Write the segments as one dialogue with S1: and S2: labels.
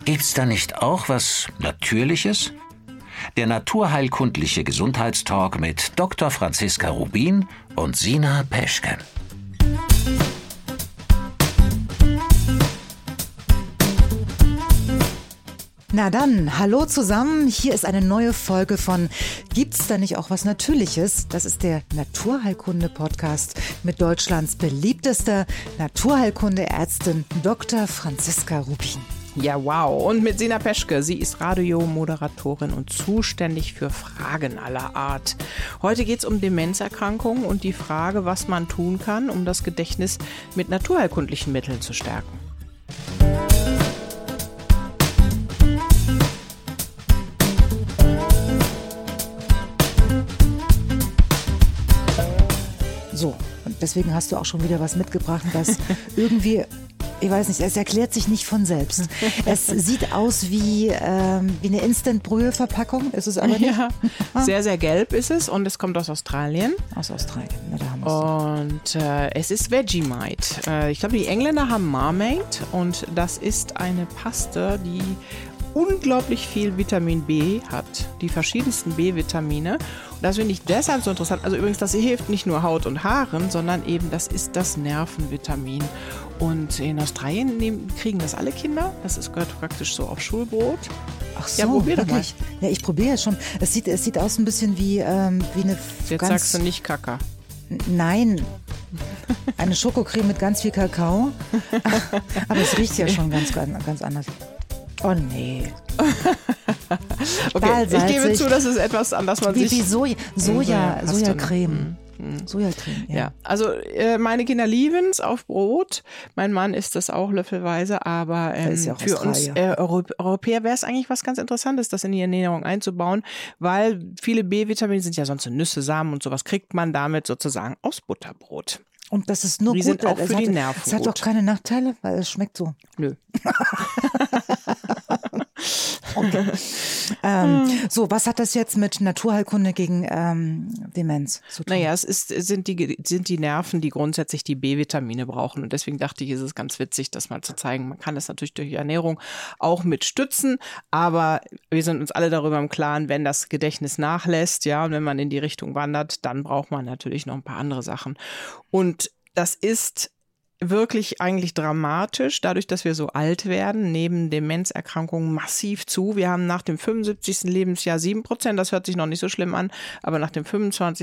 S1: Gibt's da nicht auch was Natürliches? Der naturheilkundliche Gesundheitstalk mit Dr. Franziska Rubin und Sina Peschke.
S2: Na dann, hallo zusammen. Hier ist eine neue Folge von Gibt's da nicht auch was Natürliches? Das ist der Naturheilkunde-Podcast mit Deutschlands beliebtester Naturheilkunde-Ärztin Dr. Franziska Rubin.
S3: Ja, wow. Und mit Sina Peschke. Sie ist Radiomoderatorin und zuständig für Fragen aller Art. Heute geht es um Demenzerkrankungen und die Frage, was man tun kann, um das Gedächtnis mit naturheilkundlichen Mitteln zu stärken.
S2: So, und deswegen hast du auch schon wieder was mitgebracht, was irgendwie, ich weiß nicht, es erklärt sich nicht von selbst. Es sieht aus wie eine Instant-Brühe-Verpackung, ist es aber nicht?
S3: Ja, sehr, sehr gelb ist es und es kommt aus Australien.
S2: Aus Australien, na, da haben wir es.
S3: Und es ist Vegemite. Ich glaube, die Engländer haben Marmite und das ist eine Paste, die unglaublich viel Vitamin B hat, die verschiedensten B-Vitamine. Und das finde ich deshalb so interessant. Also übrigens, das hilft nicht nur Haut und Haaren, sondern eben, das ist das Nervenvitamin. Und in Australien kriegen das alle Kinder. Gehört praktisch so auf Schulbrot.
S2: Ach so,
S3: ja, probier doch mal.
S2: wirklich? Ja, ich probiere es schon. Es sieht aus ein bisschen wie eine
S3: Jetzt
S2: ganz...
S3: sagst du nicht Kaka.
S2: Nein, eine Schokocreme mit ganz viel Kakao. Aber es riecht ja schon ganz anders. Oh nee.
S3: Okay, ich gebe zu, das ist etwas, an das man sich...
S2: Wie Sojacreme. Sojacreme, ja.
S3: Ja, also meine Kinder lieben es auf Brot. Mein Mann isst das auch löffelweise, aber
S2: ja
S3: für uns Europäer wäre es eigentlich was ganz Interessantes, das in die Ernährung einzubauen, weil viele B-Vitamine sind ja sonst in Nüsse, Samen und sowas, kriegt man damit sozusagen aus Butterbrot.
S2: Und das ist nur
S3: die
S2: gut.
S3: Sind auch für die Nerven
S2: es hat doch keine Nachteile, weil es schmeckt so.
S3: Nö.
S2: Okay. So, was hat das jetzt mit Naturheilkunde gegen Demenz zu tun?
S3: Naja, sind die Nerven, die grundsätzlich die B-Vitamine brauchen. Und deswegen dachte ich, ist es ganz witzig, das mal zu zeigen. Man kann das natürlich durch die Ernährung auch mit stützen, aber wir sind uns alle darüber im Klaren, wenn das Gedächtnis nachlässt, ja, und wenn man in die Richtung wandert, dann braucht man natürlich noch ein paar andere Sachen. Und das ist wirklich eigentlich dramatisch, dadurch, dass wir so alt werden, nehmen Demenzerkrankungen massiv zu. Wir haben nach dem 75. Lebensjahr 7%, das hört sich noch nicht so schlimm an, aber nach dem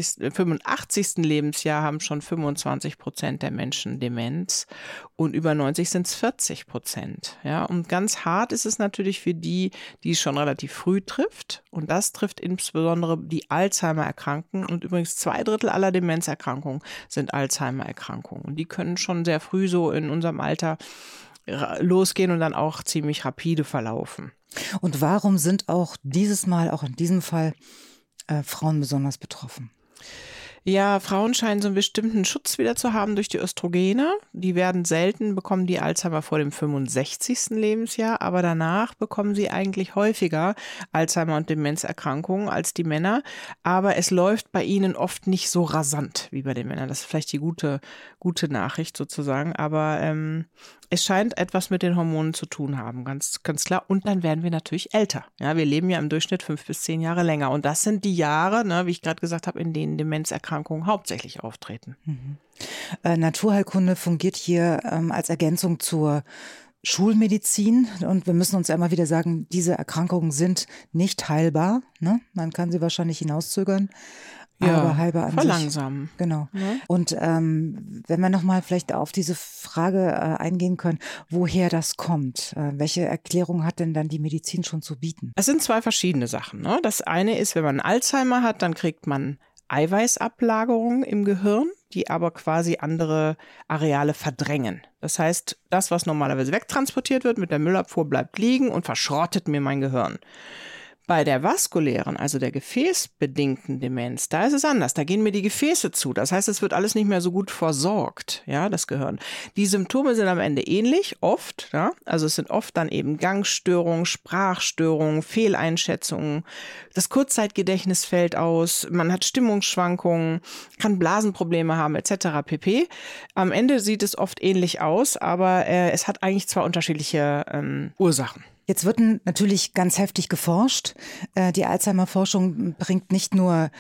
S3: 85. Lebensjahr haben schon 25% der Menschen Demenz und über 90 sind es 40%. Ja, und ganz hart ist es natürlich für die es schon relativ früh trifft, und das trifft insbesondere die Alzheimer-Erkrankten, und übrigens 2/3 aller Demenzerkrankungen sind Alzheimer-Erkrankungen, und die können schon sehr früh so in unserem Alter losgehen und dann auch ziemlich rapide verlaufen.
S2: Und warum sind auch dieses Mal, auch in diesem Fall, Frauen besonders betroffen?
S3: Ja, Frauen scheinen so einen bestimmten Schutz wieder zu haben durch die Östrogene. Die werden selten, bekommen die Alzheimer vor dem 65. Lebensjahr, aber danach bekommen sie eigentlich häufiger Alzheimer- und Demenzerkrankungen als die Männer. Aber es läuft bei ihnen oft nicht so rasant wie bei den Männern. Das ist vielleicht die gute Nachricht sozusagen. Aber es scheint etwas mit den Hormonen zu tun haben, ganz, ganz klar. Und dann werden wir natürlich älter. Ja, wir leben ja im Durchschnitt 5 bis 10 Jahre länger. Und das sind die Jahre, ne, wie ich gerade gesagt habe, in denen Demenzerkrankungen hauptsächlich auftreten.
S2: Naturheilkunde fungiert hier als Ergänzung zur Schulmedizin, und wir müssen uns ja immer wieder sagen, diese Erkrankungen sind nicht heilbar. Ne? Man kann sie wahrscheinlich hinauszögern.
S3: Ja,
S2: aber heilbar an
S3: verlangsamen.
S2: Sich. Genau.
S3: Ja.
S2: Und wenn wir nochmal vielleicht auf diese Frage eingehen können, woher das kommt, welche Erklärung hat denn dann die Medizin schon zu bieten?
S3: Es sind 2 verschiedene Sachen. Ne? Das eine ist, wenn man Alzheimer hat, dann kriegt man Eiweißablagerungen im Gehirn, die aber quasi andere Areale verdrängen. Das heißt, das, was normalerweise wegtransportiert wird mit der Müllabfuhr, bleibt liegen und verschrottet mir mein Gehirn. Bei der vaskulären, also der gefäßbedingten Demenz, da ist es anders. Da gehen mir die Gefäße zu. Das heißt, es wird alles nicht mehr so gut versorgt, ja, das Gehirn. Die Symptome sind am Ende ähnlich, oft. Ja? Also es sind oft dann eben Gangstörungen, Sprachstörungen, Fehleinschätzungen. Das Kurzzeitgedächtnis fällt aus. Man hat Stimmungsschwankungen, kann Blasenprobleme haben etc. pp. Am Ende sieht es oft ähnlich aus, aber es hat eigentlich 2 unterschiedliche Ursachen.
S2: Jetzt wird natürlich ganz heftig geforscht. Die Alzheimer-Forschung bringt nicht nur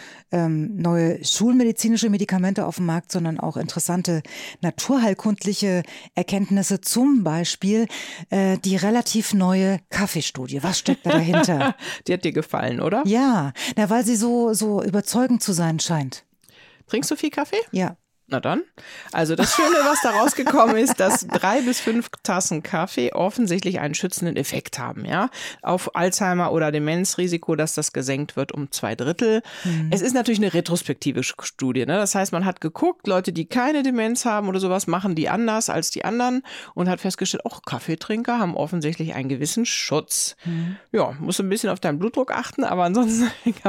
S2: neue schulmedizinische Medikamente auf den Markt, sondern auch interessante naturheilkundliche Erkenntnisse, zum Beispiel die relativ neue Kaffeestudie. Was steckt da dahinter?
S3: Die hat dir gefallen, oder?
S2: Ja, weil sie so überzeugend zu sein scheint.
S3: Trinkst du viel Kaffee?
S2: Ja.
S3: Na dann. Also das Schöne, was da rausgekommen ist, dass 3 bis 5 Tassen Kaffee offensichtlich einen schützenden Effekt haben, ja, auf Alzheimer oder Demenzrisiko, dass das gesenkt wird um 2/3. Es ist natürlich eine retrospektive Studie, ne? Das heißt, man hat geguckt, Leute, die keine Demenz haben oder sowas, machen die anders als die anderen und hat festgestellt, auch Kaffeetrinker haben offensichtlich einen gewissen Schutz. Ja, musst ein bisschen auf deinen Blutdruck achten, aber ansonsten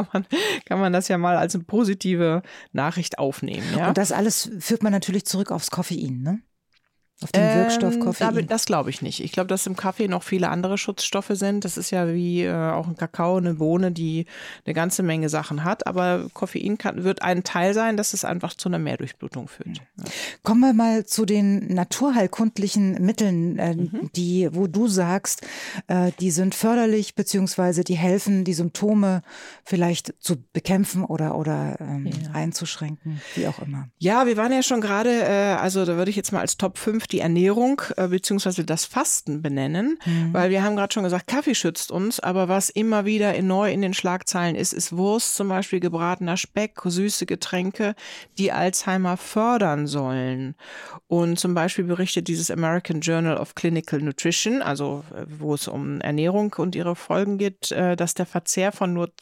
S3: kann man das ja mal als eine positive Nachricht aufnehmen, ja.
S2: Und das alles führt man natürlich zurück aufs Koffein, ne? Auf den Wirkstoff Koffein.
S3: Das glaube ich nicht. Ich glaube, dass im Kaffee noch viele andere Schutzstoffe sind. Das ist ja wie auch ein Kakao, eine Bohne, die eine ganze Menge Sachen hat. Aber Koffein wird ein Teil sein, dass es einfach zu einer Mehrdurchblutung führt. Ja.
S2: Kommen wir mal zu den naturheilkundlichen Mitteln, wo du sagst, die sind förderlich, beziehungsweise die helfen, die Symptome vielleicht zu bekämpfen oder einzuschränken, wie auch immer.
S3: Ja, wir waren ja schon gerade, also da würde ich jetzt mal als Top 5 die Ernährung beziehungsweise das Fasten benennen, weil wir haben gerade schon gesagt, Kaffee schützt uns, aber was immer wieder neu in den Schlagzeilen ist Wurst, zum Beispiel gebratener Speck, süße Getränke, die Alzheimer fördern sollen. Und zum Beispiel berichtet dieses American Journal of Clinical Nutrition, also wo es um Ernährung und ihre Folgen geht, dass der Verzehr von nur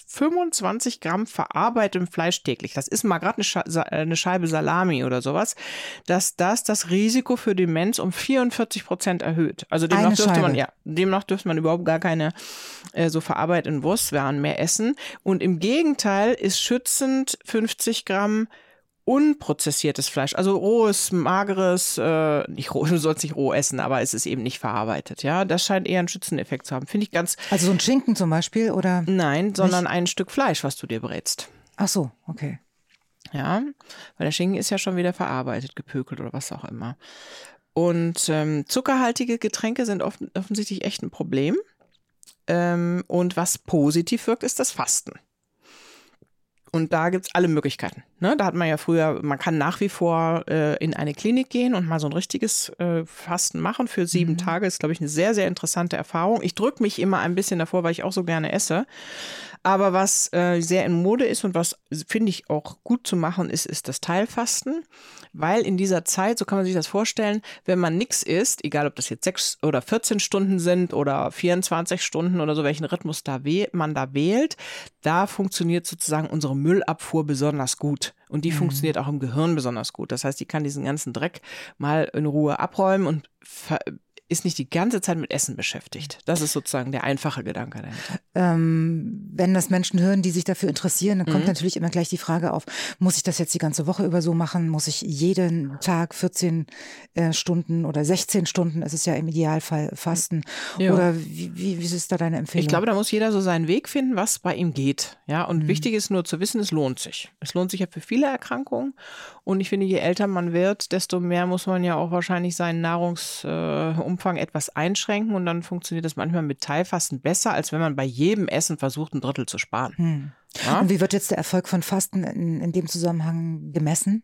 S3: 25 Gramm verarbeitetem Fleisch täglich, das ist mal gerade eine Scheibe Salami oder sowas, dass das Risiko für Demenz um 44% erhöht. Also demnach dürfte man überhaupt gar keine so verarbeiteten Wurstwaren mehr essen. Und im Gegenteil ist schützend 50 Gramm unprozessiertes Fleisch, also rohes, mageres, nicht roh, du sollst nicht roh essen, aber es ist eben nicht verarbeitet. Ja, das scheint eher einen schützenden Effekt zu haben. Finde ich ganz.
S2: Also so ein Schinken zum Beispiel, oder?
S3: Nein, sondern ein Stück Fleisch, was du dir brätst.
S2: Ach so, okay.
S3: Ja, weil der Schinken ist ja schon wieder verarbeitet, gepökelt oder was auch immer. Und zuckerhaltige Getränke sind offensichtlich echt ein Problem. Und was positiv wirkt, ist das Fasten. Und da gibt's alle Möglichkeiten. Ne? Da hat man ja früher, man kann nach wie vor in eine Klinik gehen und mal so ein richtiges Fasten machen für 7 Tage. Ist, glaube ich, eine sehr, sehr interessante Erfahrung. Ich drücke mich immer ein bisschen davor, weil ich auch so gerne esse. Aber was sehr in Mode ist und was, finde ich, auch gut zu machen ist das Teilfasten. Weil in dieser Zeit, so kann man sich das vorstellen, wenn man nichts isst, egal ob das jetzt 6 oder 14 Stunden sind oder 24 Stunden oder so, welchen Rhythmus man da wählt, da funktioniert sozusagen unsere Müllabfuhr besonders gut. Und die funktioniert auch im Gehirn besonders gut. Das heißt, die kann diesen ganzen Dreck mal in Ruhe abräumen und ist nicht die ganze Zeit mit Essen beschäftigt. Das ist sozusagen der einfache Gedanke dahinter.
S2: Wenn das Menschen hören, die sich dafür interessieren, dann kommt natürlich immer gleich die Frage auf, muss ich das jetzt die ganze Woche über so machen? Muss ich jeden Tag 14 Stunden oder 16 Stunden, es ist ja im Idealfall Fasten? Ja. Oder wie ist da deine Empfehlung?
S3: Ich glaube, da muss jeder so seinen Weg finden, was bei ihm geht. Ja, und wichtig ist nur zu wissen, es lohnt sich. Es lohnt sich ja für viele Erkrankungen. Und ich finde, je älter man wird, desto mehr muss man ja auch wahrscheinlich seinen Nahrungsumfang etwas einschränken und dann funktioniert das manchmal mit Teilfasten besser, als wenn man bei jedem Essen versucht, 1/3 zu sparen. Ja?
S2: Und wie wird jetzt der Erfolg von Fasten in dem Zusammenhang gemessen?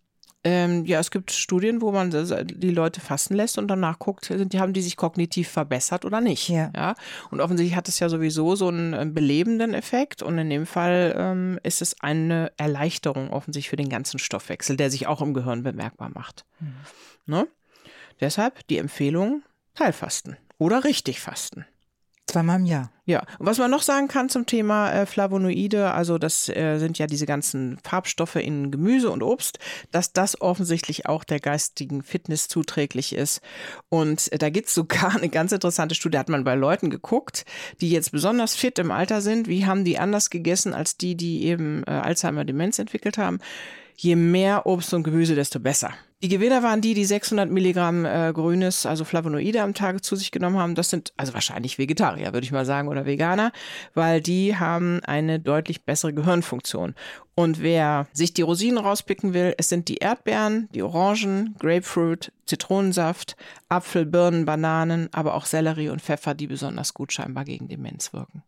S3: Ja, es gibt Studien, wo man die Leute fasten lässt und danach guckt, haben die sich kognitiv verbessert oder nicht. Ja? Und offensichtlich hat es ja sowieso so einen belebenden Effekt und in dem Fall ist es eine Erleichterung offensichtlich für den ganzen Stoffwechsel, der sich auch im Gehirn bemerkbar macht. Ne? Deshalb die Empfehlung, Teilfasten oder richtig fasten.
S2: 2-mal im Jahr.
S3: Ja, und was man noch sagen kann zum Thema Flavonoide, also das sind ja diese ganzen Farbstoffe in Gemüse und Obst, dass das offensichtlich auch der geistigen Fitness zuträglich ist. Und da gibt es sogar eine ganz interessante Studie, hat man bei Leuten geguckt, die jetzt besonders fit im Alter sind, wie haben die anders gegessen als die eben Alzheimer-Demenz entwickelt haben. Je mehr Obst und Gemüse, desto besser. Die Gewinner waren die 600 Milligramm grünes, also Flavonoide am Tag zu sich genommen haben. Das sind also wahrscheinlich Vegetarier, würde ich mal sagen, oder Veganer, weil die haben eine deutlich bessere Gehirnfunktion. Und wer sich die Rosinen rauspicken will, es sind die Erdbeeren, die Orangen, Grapefruit, Zitronensaft, Apfel, Birnen, Bananen, aber auch Sellerie und Pfeffer, die besonders gut scheinbar gegen Demenz wirken.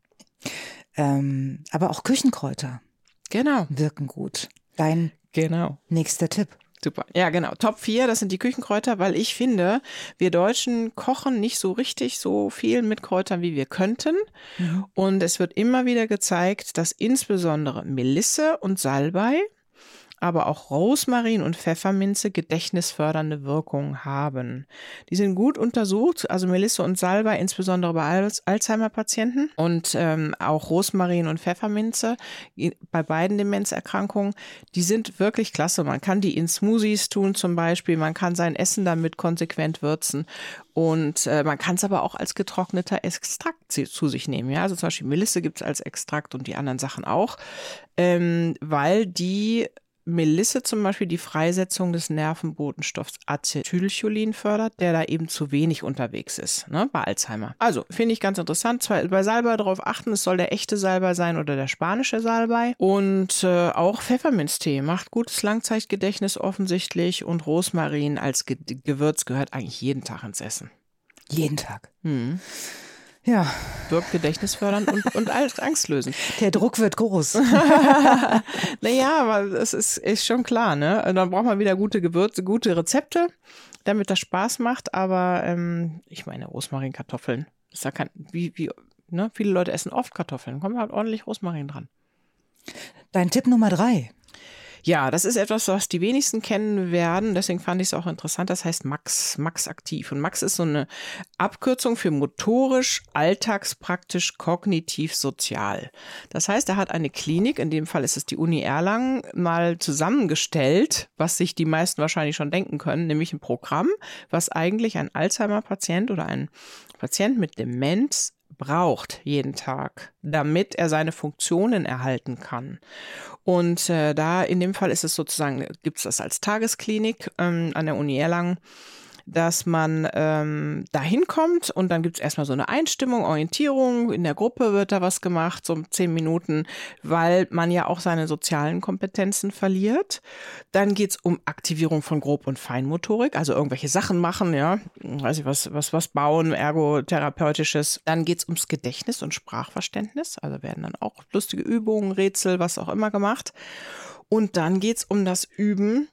S2: Aber auch Küchenkräuter wirken gut. Dein nächster Tipp.
S3: Super. Ja, genau. Top 4, das sind die Küchenkräuter, weil ich finde, wir Deutschen kochen nicht so richtig so viel mit Kräutern, wie wir könnten. Mhm. Und es wird immer wieder gezeigt, dass insbesondere Melisse und Salbei, aber auch Rosmarin und Pfefferminze gedächtnisfördernde Wirkungen haben. Die sind gut untersucht, also Melisse und Salbei, insbesondere bei Alzheimer-Patienten und auch Rosmarin und Pfefferminze bei beiden Demenzerkrankungen. Die sind wirklich klasse. Man kann die in Smoothies tun zum Beispiel, man kann sein Essen damit konsequent würzen und man kann es aber auch als getrockneter Extrakt zu sich nehmen. Ja? Also zum Beispiel Melisse gibt es als Extrakt und die anderen Sachen auch, weil die Melisse zum Beispiel die Freisetzung des Nervenbotenstoffs Acetylcholin fördert, der da eben zu wenig unterwegs ist, ne, bei Alzheimer. Also, finde ich ganz interessant. Bei Salbei darauf achten, es soll der echte Salbei sein oder der spanische Salbei. Und auch Pfefferminztee macht gutes Langzeitgedächtnis offensichtlich und Rosmarin als Gewürz gehört eigentlich jeden Tag ins Essen.
S2: Jeden Tag? Ja.
S3: Wirkt gedächtnisfördernd und angstlösend.
S2: Der Druck wird groß.
S3: Naja, aber das ist schon klar, ne? Dann braucht man wieder gute Gewürze, gute Rezepte, damit das Spaß macht. Aber ich meine, Rosmarinkartoffeln, ist ja kein, ne? Viele Leute essen oft Kartoffeln, kommt halt ordentlich Rosmarin dran.
S2: Dein Tipp Nummer 3.
S3: Ja, das ist etwas, was die wenigsten kennen werden. Deswegen fand ich es auch interessant. Das heißt Max aktiv. Und Max ist so eine Abkürzung für motorisch, alltagspraktisch, kognitiv, sozial. Das heißt, er hat eine Klinik, in dem Fall ist es die Uni Erlangen, mal zusammengestellt, was sich die meisten wahrscheinlich schon denken können, nämlich ein Programm, was eigentlich ein Alzheimer-Patient oder ein Patient mit Demenz braucht jeden Tag, damit er seine Funktionen erhalten kann. Und da in dem Fall ist es sozusagen, gibt es das als Tagesklinik an der Uni Erlangen, dass man da hinkommt und dann gibt es erstmal so eine Einstimmung, Orientierung, in der Gruppe wird da was gemacht, so 10 Minuten, weil man ja auch seine sozialen Kompetenzen verliert. Dann geht es um Aktivierung von Grob- und Feinmotorik, also irgendwelche Sachen machen, ja, weiß ich was bauen, ergotherapeutisches. Dann geht es ums Gedächtnis und Sprachverständnis, also werden dann auch lustige Übungen, Rätsel, was auch immer gemacht. Und dann geht es um das Üben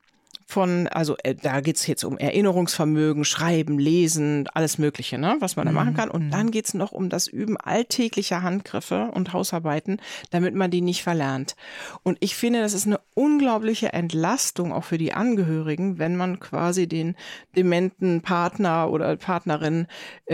S3: da geht es jetzt um Erinnerungsvermögen, Schreiben, Lesen, alles Mögliche, ne, was man da machen kann. Und dann geht es noch um das Üben alltäglicher Handgriffe und Hausarbeiten, damit man die nicht verlernt. Und ich finde, das ist eine unglaubliche Entlastung auch für die Angehörigen, wenn man quasi den dementen Partner oder Partnerin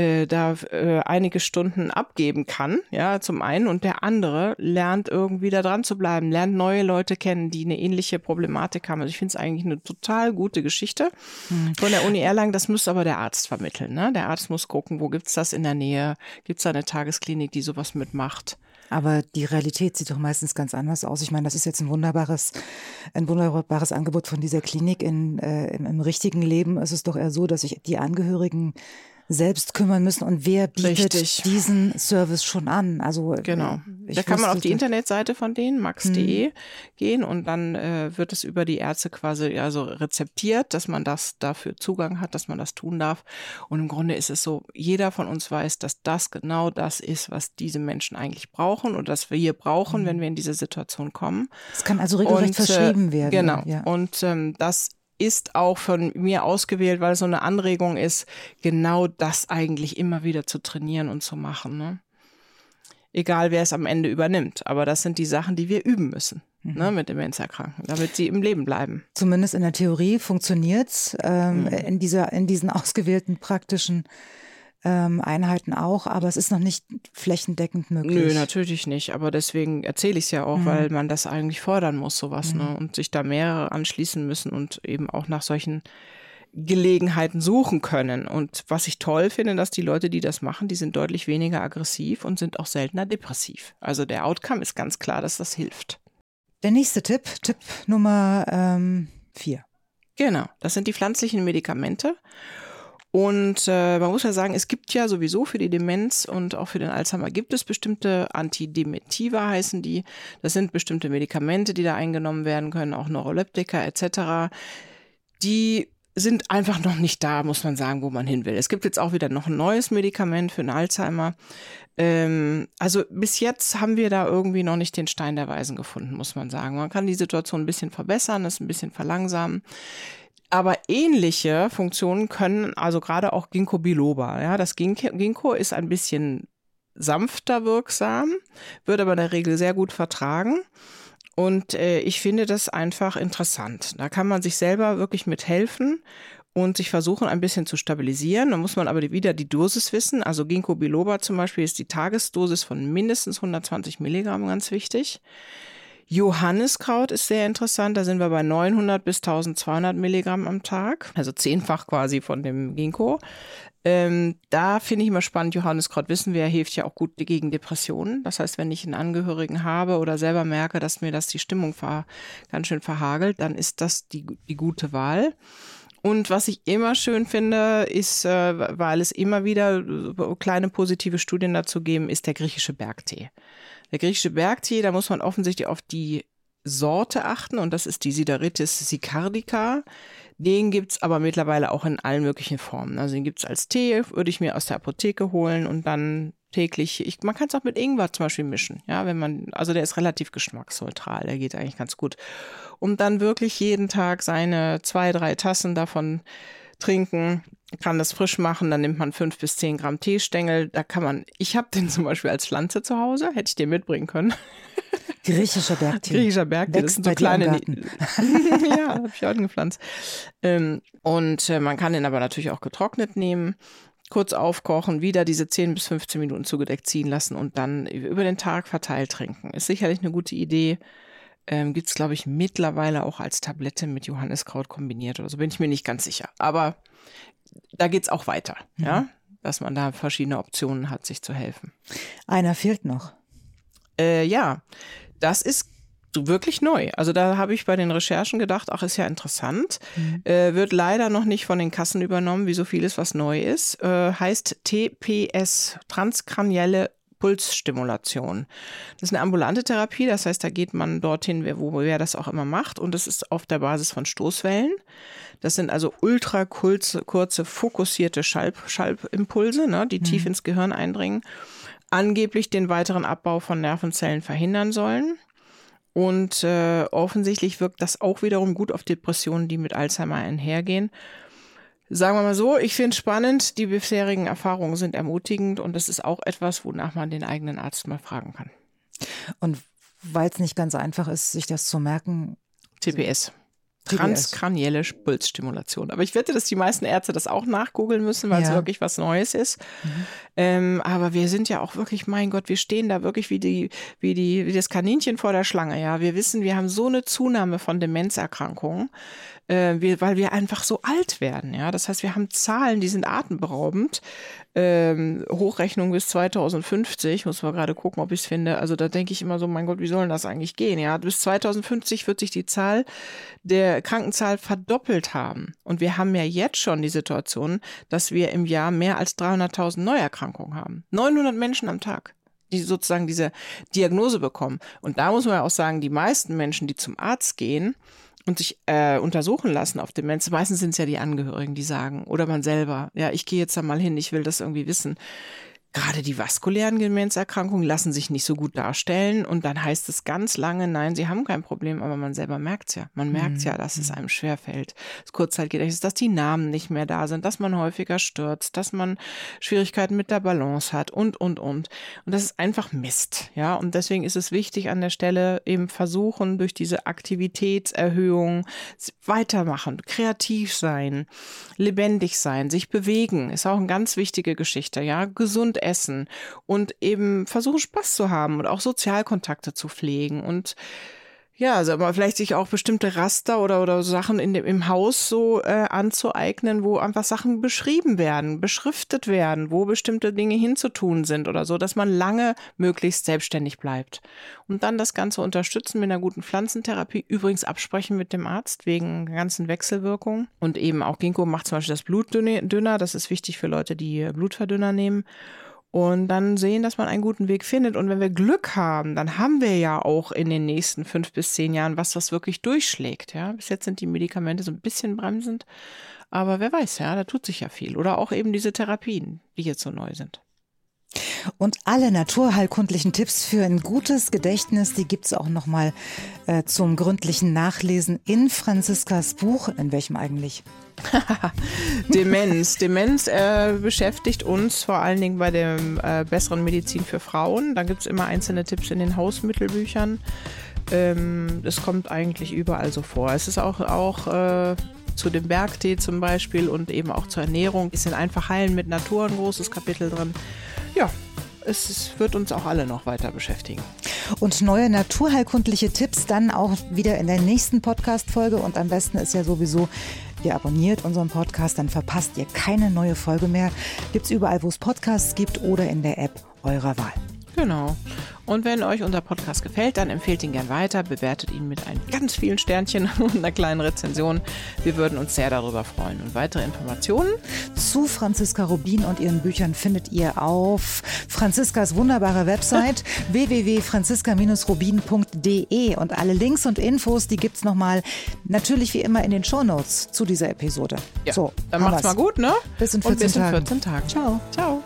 S3: einige Stunden abgeben kann, ja, zum einen. Und der andere lernt irgendwie da dran zu bleiben, lernt neue Leute kennen, die eine ähnliche Problematik haben. Also ich finde es eigentlich eine total gute Geschichte von der Uni Erlangen. Das muss aber der Arzt vermitteln. Ne? Der Arzt muss gucken, wo gibt's das in der Nähe? Gibt es da eine Tagesklinik, die sowas mitmacht?
S2: Aber die Realität sieht doch meistens ganz anders aus. Ich meine, das ist jetzt ein wunderbares Angebot von dieser Klinik. Im richtigen Leben ist es doch eher so, dass sich die Angehörigen selbst kümmern müssen. Und wer bietet diesen Service schon an? Also
S3: genau. Da kann man auf die Internetseite von denen, max.de, gehen und dann wird es über die Ärzte quasi also rezeptiert, dass man das dafür Zugang hat, dass man das tun darf. Und im Grunde ist es so, jeder von uns weiß, dass das genau das ist, was diese Menschen eigentlich brauchen und das wir hier brauchen, wenn wir in diese Situation kommen.
S2: Es kann also regelrecht verschrieben werden.
S3: Genau.
S2: Ja.
S3: Und das ist auch von mir ausgewählt, weil es so eine Anregung ist, genau das eigentlich immer wieder zu trainieren und zu machen. Ne? Egal, wer es am Ende übernimmt. Aber das sind die Sachen, die wir üben müssen, ne, mit Demenzerkrankten, damit sie im Leben bleiben.
S2: Zumindest in der Theorie funktioniert es in diesen ausgewählten praktischen Einheiten auch, aber es ist noch nicht flächendeckend möglich.
S3: Nö, natürlich nicht, aber deswegen erzähle ich es ja auch, weil man das eigentlich fordern muss, sowas, ne? Und sich da mehrere anschließen müssen und eben auch nach solchen Gelegenheiten suchen können. Und was ich toll finde, dass die Leute, die das machen, die sind deutlich weniger aggressiv und sind auch seltener depressiv. Also der Outcome ist ganz klar, dass das hilft.
S2: Der nächste Tipp Nummer 4.
S3: Genau, das sind die pflanzlichen Medikamente. Und man muss ja sagen, es gibt ja sowieso für die Demenz und auch für den Alzheimer gibt es bestimmte Antidementiva heißen die. Das sind bestimmte Medikamente, die da eingenommen werden können, auch Neuroleptika etc. Die sind einfach noch nicht da, muss man sagen, wo man hin will. Es gibt jetzt auch wieder noch ein neues Medikament für den Alzheimer. Also bis jetzt haben wir da irgendwie noch nicht den Stein der Weisen gefunden, muss man sagen. Man kann die Situation ein bisschen verbessern, es ein bisschen verlangsamen. Aber ähnliche Funktionen können also gerade auch Ginkgo biloba. Ja, das Ginkgo ist ein bisschen sanfter wirksam, wird aber in der Regel sehr gut vertragen. Und ich finde das einfach interessant. Da kann man sich selber wirklich mithelfen und sich versuchen, ein bisschen zu stabilisieren. Da muss man aber wieder die Dosis wissen. Also Ginkgo biloba zum Beispiel ist die Tagesdosis von mindestens 120 Milligramm ganz wichtig. Johanniskraut ist sehr interessant. Da sind wir bei 900 bis 1200 Milligramm am Tag. Also 10-fach quasi von dem Ginkgo. Da finde ich immer spannend, Johanniskraut, wissen wir, hilft ja auch gut gegen Depressionen. Das heißt, wenn ich einen Angehörigen habe oder selber merke, dass mir das die Stimmung ganz schön verhagelt, dann ist das die gute Wahl. Und was ich immer schön finde, ist, weil es immer wieder kleine positive Studien dazu geben, ist der griechische Bergtee. Der griechische Bergtee, da muss man offensichtlich auf die Sorte achten und das ist die Sideritis sicardica. Den gibt's aber mittlerweile auch in allen möglichen Formen. Also den gibt's als Tee, würde ich mir aus der Apotheke holen und dann täglich, man kann es auch mit Ingwer zum Beispiel mischen. Ja, also der ist relativ geschmacksneutral, der geht eigentlich ganz gut. Und dann wirklich jeden Tag seine 2-3 Tassen davon trinken, kann das frisch machen, dann nimmt man 5 bis 10 Gramm Teestängel. Ich habe den zum Beispiel als Pflanze zu Hause, hätte ich dir mitbringen können.
S2: Griechischer Bergtee.
S3: Griechischer Bergtee, das sind so kleine. Ja, habe ich auch gepflanzt. Und man kann den aber natürlich auch getrocknet nehmen, kurz aufkochen, wieder diese 10 bis 15 Minuten zugedeckt ziehen lassen und dann über den Tag verteilt trinken. Ist sicherlich eine gute Idee. Gibt es, glaube ich, mittlerweile auch als Tablette mit Johanniskraut kombiniert oder so, bin ich mir nicht ganz sicher. Aber da geht's auch weiter, ja, dass man da verschiedene Optionen hat, sich zu helfen.
S2: Einer fehlt noch.
S3: Ja, das ist wirklich neu. Also da habe ich bei den Recherchen gedacht, ach, ist ja interessant. Wird leider noch nicht von den Kassen übernommen, wie so vieles, was neu ist. Heißt TPS, transkranielle Pulsstimulation. Das ist eine ambulante Therapie, das heißt, da geht man dorthin, wer das auch immer macht und das ist auf der Basis von Stoßwellen. Das sind also ultra kurze fokussierte Schallimpulse, ne, die tief ins Gehirn eindringen, angeblich den weiteren Abbau von Nervenzellen verhindern sollen. Und offensichtlich wirkt das auch wiederum gut auf Depressionen, die mit Alzheimer einhergehen. Sagen wir mal so, ich finde es spannend, die bisherigen Erfahrungen sind ermutigend und das ist auch etwas, wonach man den eigenen Arzt mal fragen kann.
S2: Und weil es nicht ganz einfach ist, sich das zu merken.
S3: TPS. Transkranielle Pulsstimulation. Aber ich wette, dass die meisten Ärzte das auch nachgoogeln müssen, weil es wirklich was Neues ist. Aber wir sind ja auch wirklich, mein Gott, wir stehen da wirklich wie das Kaninchen vor der Schlange. Ja, wir wissen, wir haben so eine Zunahme von Demenzerkrankungen, weil wir einfach so alt werden. Ja, das heißt, wir haben Zahlen, die sind atemberaubend. Hochrechnung bis 2050, muss man gerade gucken, ob ich es finde. Also da denke ich immer so, mein Gott, wie soll denn das eigentlich gehen? Ja, bis 2050 wird sich die Zahl der Krankenzahl verdoppelt haben. Und wir haben ja jetzt schon die Situation, dass wir im Jahr mehr als 300.000 Neuerkrankungen haben. 900 Menschen am Tag, die sozusagen diese Diagnose bekommen. Und da muss man ja auch sagen, die meisten Menschen, die zum Arzt gehen und sich untersuchen lassen auf Demenz, meistens sind es ja die Angehörigen, die sagen, oder man selber, ja, ich gehe jetzt da mal hin, ich will das irgendwie wissen. Gerade die vaskulären Demenzerkrankungen lassen sich nicht so gut darstellen und dann heißt es ganz lange, nein, sie haben kein Problem, aber man selber merkt es ja. Man merkt ja, dass es einem schwerfällt. Das Kurzzeitgedächtnis, dass die Namen nicht mehr da sind, dass man häufiger stürzt, dass man Schwierigkeiten mit der Balance hat und. Und das ist einfach Mist, ja. Und deswegen ist es wichtig an der Stelle eben versuchen, durch diese Aktivitätserhöhung weitermachen, kreativ sein, lebendig sein, sich bewegen, ist auch eine ganz wichtige Geschichte, ja. Gesund essen und eben versuchen Spaß zu haben und auch Sozialkontakte zu pflegen und Ja, also aber vielleicht sich auch bestimmte Raster oder Sachen im Haus so anzueignen, wo einfach Sachen beschrieben werden, beschriftet werden, wo bestimmte Dinge hinzutun sind oder so, dass man lange möglichst selbstständig bleibt. Und dann das Ganze unterstützen mit einer guten Pflanzentherapie, übrigens absprechen mit dem Arzt wegen ganzen Wechselwirkungen. Und eben auch Ginkgo macht zum Beispiel das Blut dünner, das ist wichtig für Leute, die Blutverdünner nehmen. Und dann sehen, dass man einen guten Weg findet. Und wenn wir Glück haben, dann haben wir ja auch in den nächsten 5 bis 10 Jahren was wirklich durchschlägt. Ja? Bis jetzt sind die Medikamente so ein bisschen bremsend. Aber wer weiß, ja, da tut sich ja viel. Oder auch eben diese Therapien, die jetzt so neu sind.
S2: Und alle naturheilkundlichen Tipps für ein gutes Gedächtnis, die gibt's auch nochmal zum gründlichen Nachlesen in Franziskas Buch. In welchem eigentlich?
S3: Demenz. Demenz beschäftigt uns vor allen Dingen bei der besseren Medizin für Frauen. Da gibt's immer einzelne Tipps in den Hausmittelbüchern. Das kommt eigentlich überall so vor. Es ist auch zu dem Bergtee zum Beispiel und eben auch zur Ernährung. Ist in Einfach heilen mit Natur ein großes Kapitel drin. Ja, es wird uns auch alle noch weiter beschäftigen.
S2: Und neue naturheilkundliche Tipps dann auch wieder in der nächsten Podcast-Folge. Und am besten ist ja sowieso, ihr abonniert unseren Podcast, dann verpasst ihr keine neue Folge mehr. Gibt's überall, wo es Podcasts gibt oder in der App eurer Wahl.
S3: Genau. Und wenn euch unser Podcast gefällt, dann empfehlt ihn gern weiter, bewertet ihn mit ganz vielen Sternchen und einer kleinen Rezension. Wir würden uns sehr darüber freuen. Und weitere Informationen
S2: zu Franziska Rubin und ihren Büchern findet ihr auf Franziskas wunderbarer Website www.franziska-rubin.de und alle Links und Infos, die gibt's nochmal natürlich wie immer in den Shownotes zu dieser Episode.
S3: Ja,
S2: so,
S3: dann macht's mal gut, ne?
S2: Bis in 14 Tagen.
S3: Ciao. Ciao.